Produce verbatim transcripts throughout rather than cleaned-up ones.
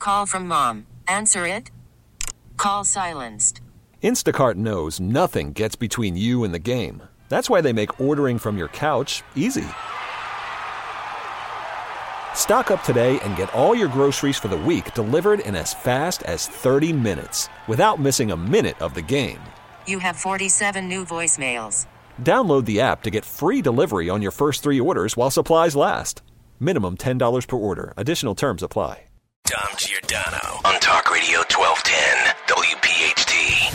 Call from mom. Answer it. Call silenced. Instacart knows nothing gets between you and the game. That's why they make ordering from your couch easy. Stock up today and get all your groceries for the week delivered in as fast as thirty minutes without missing a minute of the game. You have forty-seven new voicemails. Download the app to get free delivery on your first three orders while supplies last. Minimum ten dollars per order. Additional terms apply. Dom Giordano on Talk Radio twelve ten W P H T.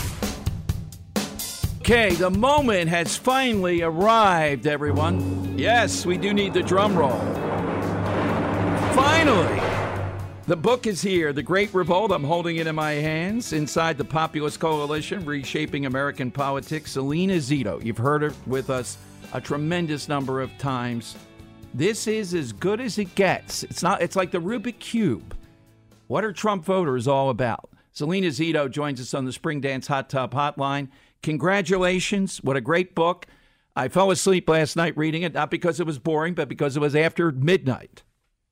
Okay, the moment has finally arrived, everyone. Yes, we do need the drum roll. Finally, the book is here, The Great Revolt. I'm holding it in my hands. Inside the Populist Coalition, Reshaping American Politics. Selena Zito, you've heard her with us a tremendous number of times. This is as good as it gets. It's not. It's like the Rubik Cube. What are Trump voters all about? Selena Zito joins us on the Spring Dance Hot Tub Hotline. Congratulations. What a great book. I fell asleep last night reading it, not because it was boring, but because it was after midnight.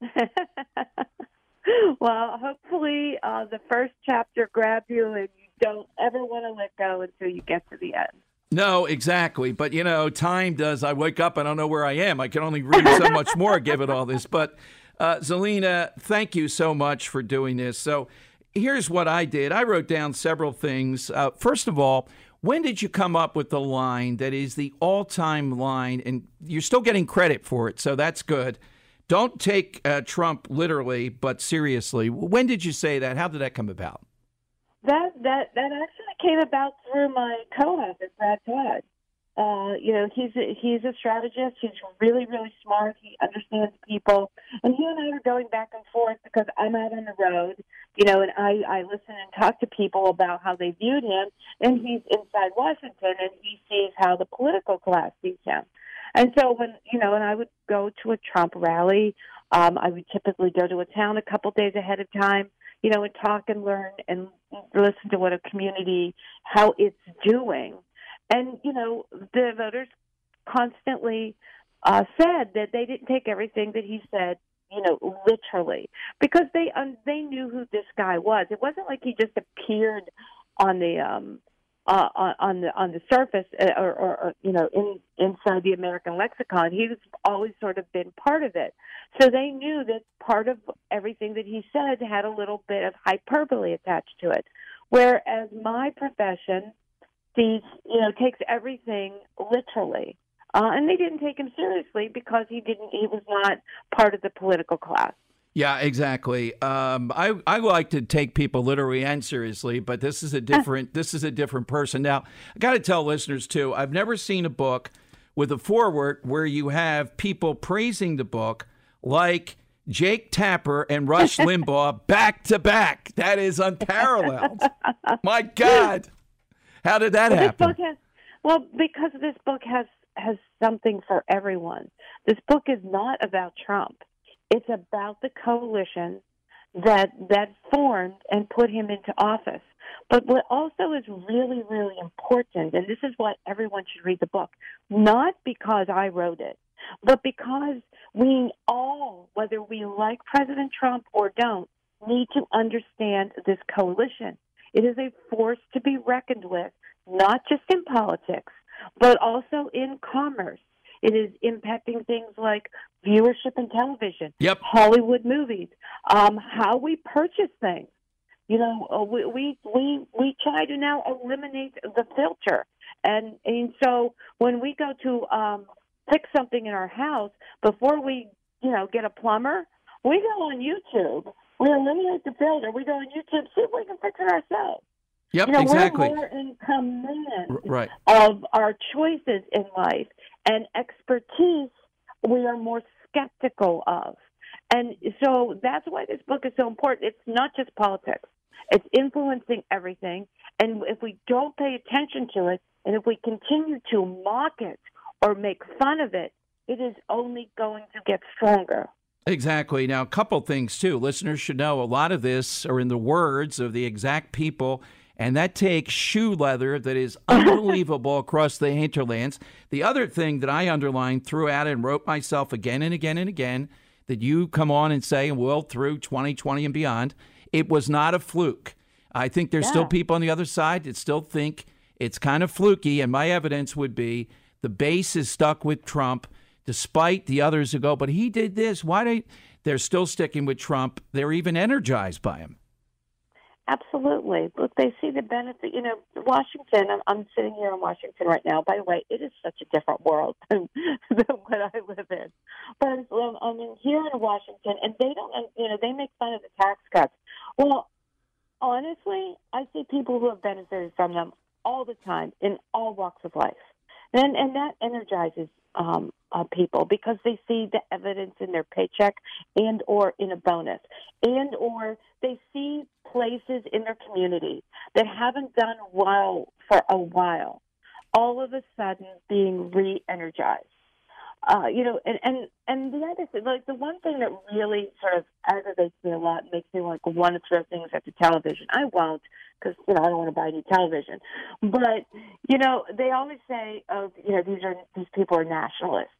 Well, hopefully uh, the first chapter grabbed you and you don't ever want to let go until you get to the end. No, exactly. But, you know, time does. I wake up, I don't know where I am. I can only read so much more given all this. But, uh, Zelina, thank you so much for doing this. So here's what I did. I wrote down several things. Uh, first of all, when did you come up with the line that is the all-time line? And you're still getting credit for it, so that's good. Don't take uh, Trump literally, but seriously. When did you say that? How did that come about? That that that actually came about through my co-author, Brad Todd. Uh, you know, he's a, he's a strategist. He's really, really smart. He understands people. And he and I are going back and forth because I'm out on the road, you know, and I, I listen and talk to people about how they viewed him. And he's inside Washington, and he sees how the political class sees him. And so when, you know, and I would go to a Trump rally, um, I would typically go to a town a couple days ahead of time, you know, and talk and learn and listen to what a community, how it's doing. And, you know, the voters constantly uh, said that they didn't take everything that he said, you know, literally, because they um, they knew who this guy was. It wasn't like he just appeared on the um, uh, on the on the surface uh, or, or, or you know in inside the American lexicon. He's always sort of been part of it. So they knew that part of everything that he said had a little bit of hyperbole attached to it. Whereas my profession sees, you know, takes everything literally. Uh, and they didn't take him seriously because he didn't. He was not part of the political class. Yeah, exactly. Um, I I like to take people literally and seriously, but this is a different this is a different person. Now, I got to tell listeners too. I've never seen a book with a foreword where you have people praising the book like Jake Tapper and Rush Limbaugh back to back. That is unparalleled. My God, how did that well, happen? This book has, well, because this book has. has something for everyone. This book is not about Trump. It's about the coalition that that formed and put him into office. But what also is really, really important, and this is why everyone should read the book, not because I wrote it, but because we all, whether we like President Trump or don't, need to understand this coalition. It is a force to be reckoned with, not just in politics, but also in commerce. It is impacting things like viewership in television, yep. Hollywood movies, um, how we purchase things. You know, uh, we, we we we try to now eliminate the filter, and and so when we go to um, fix something in our house, before we you know get a plumber, we go on YouTube. We eliminate the filter. We go on YouTube, see if we can fix it ourselves. Yep, you know, exactly. We're more in command right. of our choices in life, and expertise we are more skeptical of. And so that's why this book is so important. It's not just politics. It's influencing everything. And if we don't pay attention to it, and if we continue to mock it or make fun of it, it is only going to get stronger. Exactly. Now, a couple things, too. Listeners should know a lot of this are in the words of the exact people, and that takes shoe leather that is unbelievable across the hinterlands. The other thing that I underlined throughout and wrote myself again and again and again, that you come on and say, and will through twenty twenty and beyond, it was not a fluke. I think there's yeah. still people on the other side that still think it's kind of fluky, and my evidence would be the base is stuck with Trump, despite the others who go, but he did this. Why do they're still sticking with Trump? They're even energized by him. Absolutely. Look, they see the benefit. You know, Washington, I'm, I'm sitting here in Washington right now. By the way, it is such a different world than, than what I live in. But um, I mean, here in Washington, and they don't, you know, they make fun of the tax cuts. Well, honestly, I see people who have benefited from them all the time in all walks of life. And, and that energizes um, uh, people because they see the evidence in their paycheck and or in a bonus, and or they see places in their community that haven't done well for a while, all of a sudden being re-energized. Uh, you know, and, and, and the other thing, like the one thing that really sort of aggravates me a lot and makes me like want to throw things at the television. I won't because, you know, I don't want to buy any television. But, you know, they always say, oh, you know, these are these people are nationalists.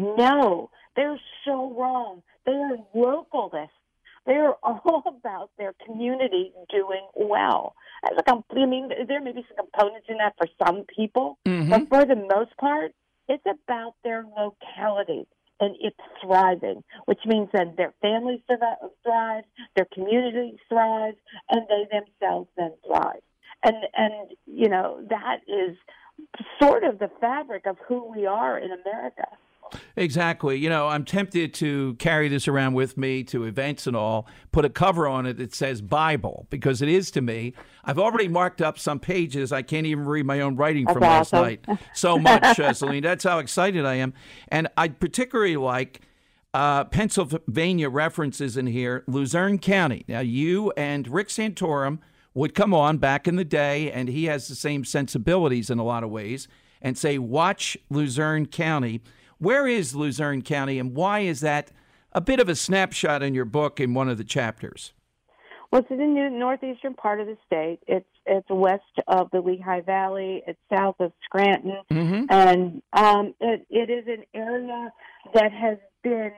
No, they're so wrong. They are localists. They're all about their community doing well. As a, I mean, there may be some components in that for some people, mm-hmm. but for the most part, it's about their locality and it's thriving, which means that their families thrive, their community thrives, and they themselves then thrive. And, and you know, that is sort of the fabric of who we are in America. Exactly. You know, I'm tempted to carry this around with me to events and all, put a cover on it that says Bible, because it is to me. I've already marked up some pages. I can't even read my own writing from That's last awesome. night. So much, uh, Celine. That's how excited I am. And I particularly like uh, Pennsylvania references in here, Luzerne County. Now, you and Rick Santorum would come on back in the day, and he has the same sensibilities in a lot of ways, and say, watch Luzerne County. Where is Luzerne County, and why is that a bit of a snapshot in your book in one of the chapters? Well, it's in the northeastern part of the state. It's it's west of the Lehigh Valley. It's south of Scranton, mm-hmm. and um, it, it is an area that has been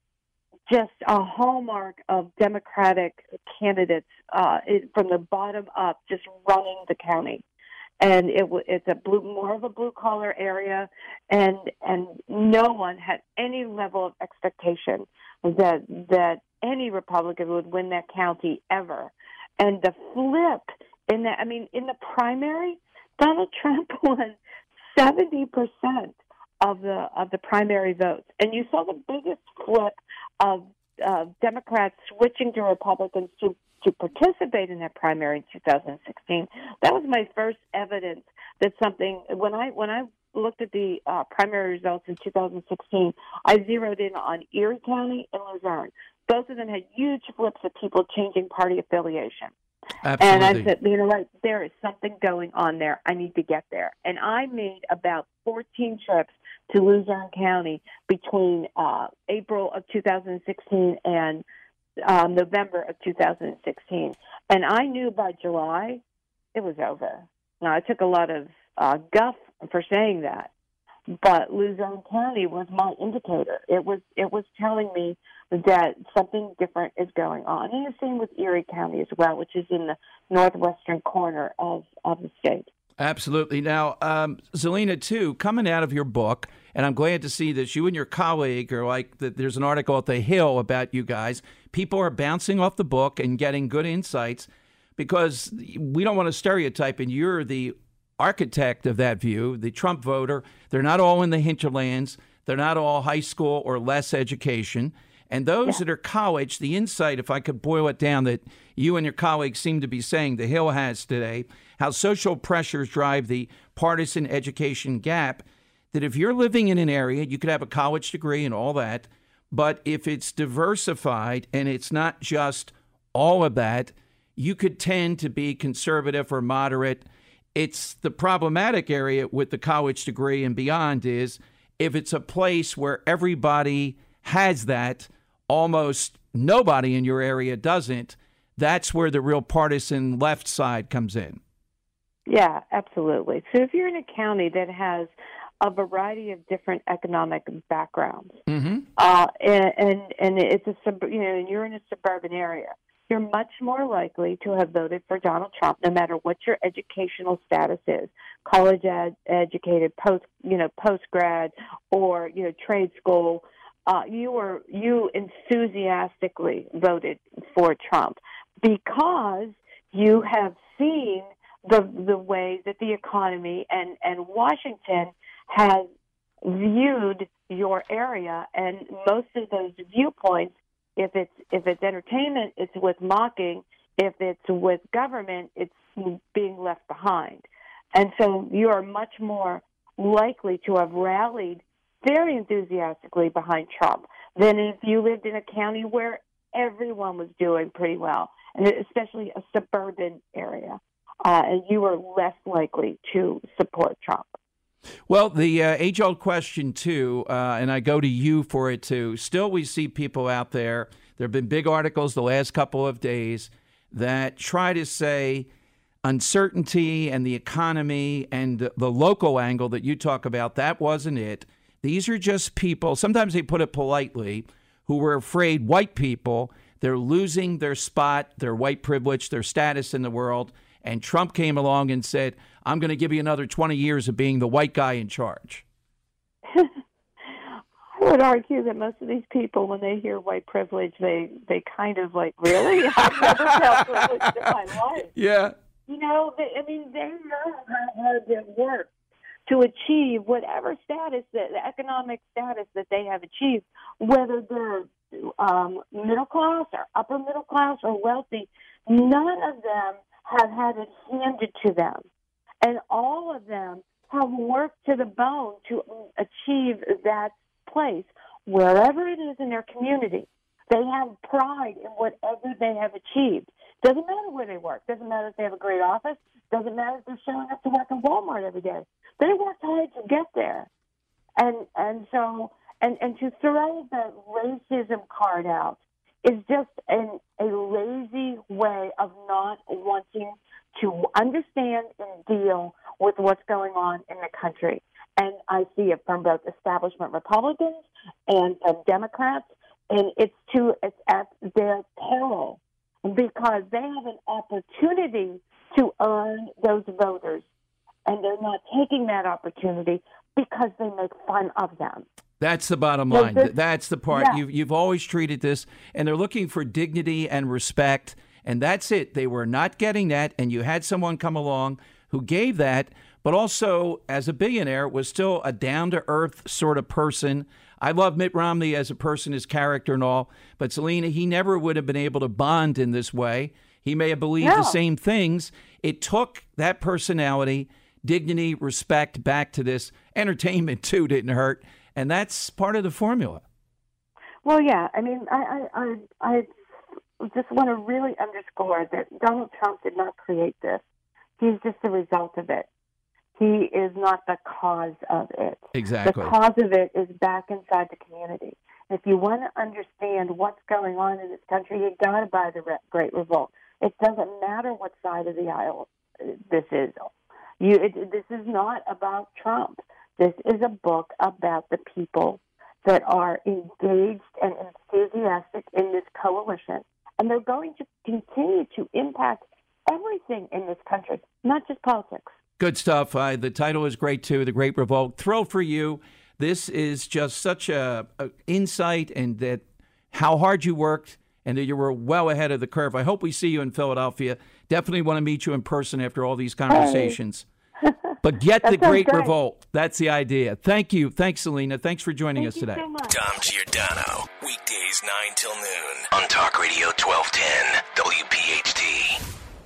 just a hallmark of Democratic candidates uh, it, from the bottom up, just running the county. And it, it's a blue, more of a blue-collar area, and and no one had any level of expectation that that any Republican would win that county ever. And the flip in that, I mean, in the primary, Donald Trump won seventy percent of the of the primary votes, and you saw the biggest flip of uh, Democrats switching to Republicans to. to participate in that primary in two thousand sixteen. That was my first evidence that something, when I when I looked at the uh, primary results in two thousand sixteen, I zeroed in on Erie County and Luzerne. Both of them had huge flips of people changing party affiliation. Absolutely. And I said, you know what, there is something going on there. I need to get there. And I made about fourteen trips to Luzerne County between uh, April of two thousand sixteen and Um, November of two thousand sixteen, and I knew by July it was over. Now, I took a lot of uh, guff for saying that, but Luzerne County was my indicator. It was it was telling me that something different is going on, and the same with Erie County as well, which is in the northwestern corner of, of the state. Absolutely. Now, um, Zelina, too, coming out of your book, and I'm glad to see that you and your colleague are like, that there's an article at The Hill about you guys. People are bouncing off the book and getting good insights because we don't want to stereotype, and you're the architect of that view, the Trump voter. They're not all in the hinterlands. They're not all high school or less education. And those yeah. that are college, the insight, if I could boil it down, that you and your colleagues seem to be saying The Hill has today, how social pressures drive the partisan education gap, that if you're living in an area, you could have a college degree and all that, but if it's diversified and it's not just all of that, you could tend to be conservative or moderate. It's the problematic area with the college degree and beyond is if it's a place where everybody has that, almost nobody in your area doesn't, that's where the real partisan left side comes in. Yeah, absolutely. So if you're in a county that has a variety of different economic backgrounds, mm-hmm. uh, and, and and it's a sub, you know, and you're in a suburban area, you're much more likely to have voted for Donald Trump, no matter what your educational status is, college ed, educated, post, you know, post grad, or you know, trade school. Uh, you were you enthusiastically voted for Trump because you have seen the the way that the economy and, and Washington has viewed your area, and most of those viewpoints, if it's if it's entertainment, it's with mocking. If it's with government, it's being left behind. And so you are much more likely to have rallied very enthusiastically behind Trump than if you lived in a county where everyone was doing pretty well, and especially a suburban area, uh, and you were less likely to support Trump. Well, the uh, age-old question, too, uh, and I go to you for it, too. Still, we see people out there, there have been big articles the last couple of days that try to say uncertainty and the economy and the local angle that you talk about, that wasn't it. These are just people, sometimes they put it politely, who were afraid, white people, they're losing their spot, their white privilege, their status in the world. And Trump came along and said, I'm going to give you another twenty years of being the white guy in charge. I would argue that most of these people, when they hear white privilege, they, they kind of like, really? I've never felt privileged in my life. Yeah. You know, they, I mean, they know how hard it works to achieve whatever status, that, the economic status that they have achieved, whether they're um, middle class or upper middle class or wealthy. None of them have had it handed to them. And all of them have worked to the bone to achieve that place, wherever it is in their community. They have pride in whatever they have achieved. Doesn't matter where they work. Doesn't matter if they have a great office. Doesn't matter if they're showing up to work in Walmart every day. They worked hard to get there. And and so and, and to throw the racism card out is just an, a lazy way of not wanting to understand and deal with what's going on in the country. And I see it from both establishment Republicans and from Democrats, and it's to it's at their peril because they have an opportunity to earn those voters, and they're not taking that opportunity because they make fun of them. That's the bottom line. This, that's the part. Yeah. You've, you've always treated this, and they're looking for dignity and respect, and that's it. They were not getting that, and you had someone come along who gave that, but also, as a billionaire, was still a down-to-earth sort of person. I love Mitt Romney as a person, his character and all, but Selena, he never would have been able to bond in this way. He may have believed no. the same things. It took that personality, dignity, respect back to this. Entertainment, too, didn't hurt. And that's part of the formula. Well, yeah. I mean, I, I, I, I just want to really underscore that Donald Trump did not create this. He's just the result of it. He is not the cause of it. Exactly. The cause of it is back inside the community. If you want to understand what's going on in this country, you've got to buy the Great Revolt. It doesn't matter what side of the aisle this is. You, it, this is not about Trump. This is a book about the people that are engaged and enthusiastic in this coalition. And they're going to continue to impact everything in this country, not just politics. Good stuff. Uh, the title is great, too, The Great Revolt. Thrilled for you. This is just such a, a insight and that how hard you worked and that you were well ahead of the curve. I hope we see you in Philadelphia. Definitely want to meet you in person after all these conversations. Hey. But get the Great great. Revolt. That's the idea. Thank you. Thanks, Selena. Thanks for joining Thank us today. So much. Dom Giordano, weekdays nine till noon on Talk Radio twelve ten W P H T.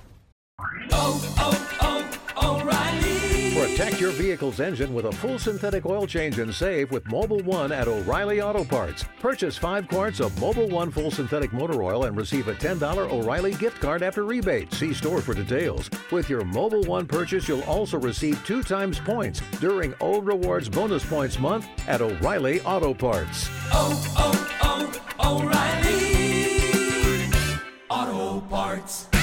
Oh, oh, oh, O'Reilly. Protect your vehicle's engine with a full synthetic oil change and save with Mobil one at O'Reilly Auto Parts. Purchase five quarts of Mobil one full synthetic motor oil and receive a ten dollars O'Reilly gift card after rebate. See store for details. With your Mobil one purchase, you'll also receive two times points during O Rewards Bonus Points Month at O'Reilly Auto Parts. Oh, oh, oh, O'Reilly Auto Parts.